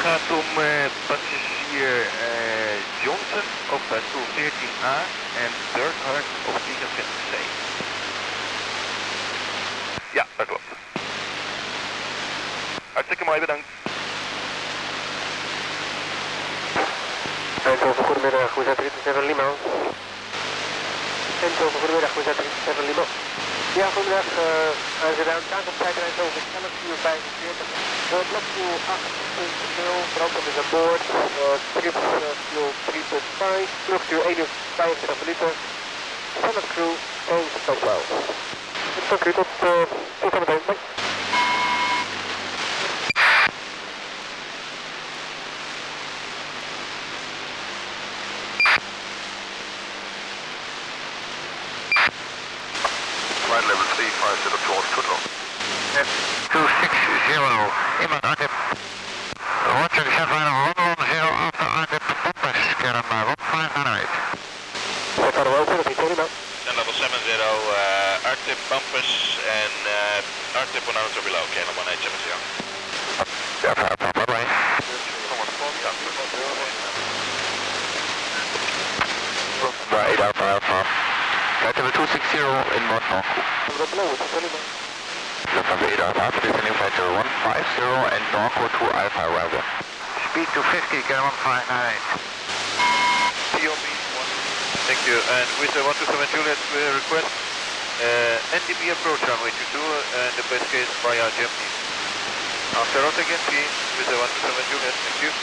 gaat om passagier Johnson op stoel 14A en Burkhardt op 24C. Ja, dat klopt. Hartstikke mooi, bedankt. Eindhoven, goedemiddag, we zetten 37 Lima. Eindhoven, goedemiddag, we zetten 37 Lima. Ja, goedemiddag, we zijn aan op tijd Eindhoven, 11 uur 45. Blokfuel 8.0, brandstof is aan boord, trip fuel 3.5, vluchtduur 1 uur 25 minuten. Standard crew, en stopbouw. Dank u, tot zometeen. Bye. Flight level 350 towards Tutlo. Yes. 260, inbound RTIP. Roger, descent line 110 after RTIP bumpers, Karen 1598. Set out well, Philip, he's inbound. Descent level 70, RTIP bumpers and RTIP 100 or below, Karen 1870. Yeah, bye-bye. By 8 Alpha Alpha. Flight level 260 inbound Norco. Lufthansa 8 Alpha Alpha, descending flight 0150 and Norco 2 Alpha arrival. Speed to 50, Karen 1598. POB 1. Thank you. And with the 127 Juliet, we request NDB approach runway 22 and the best case via Germany. After routing NT with the 127 Juliet, thank you.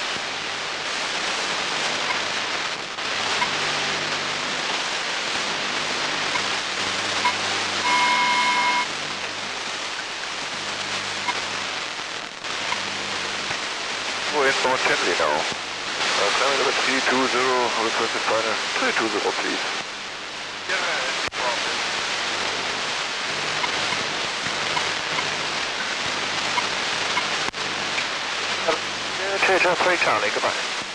We're in Port Chenley now. Climbing level 320, requested final 320 please. Change 3 Charlie, goodbye.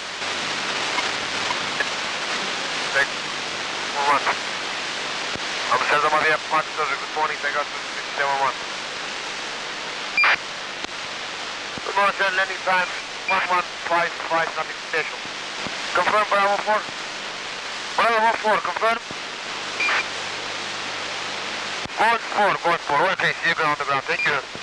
Thanks. We'll run. Amsterdam Maria Park, good morning, thank God to 7-1. Good morning, sir, landing time 1155, nothing special. Confirm Bravo 4. Bravo 4, confirm. Gord 4, okay, see you on the ground, thank you.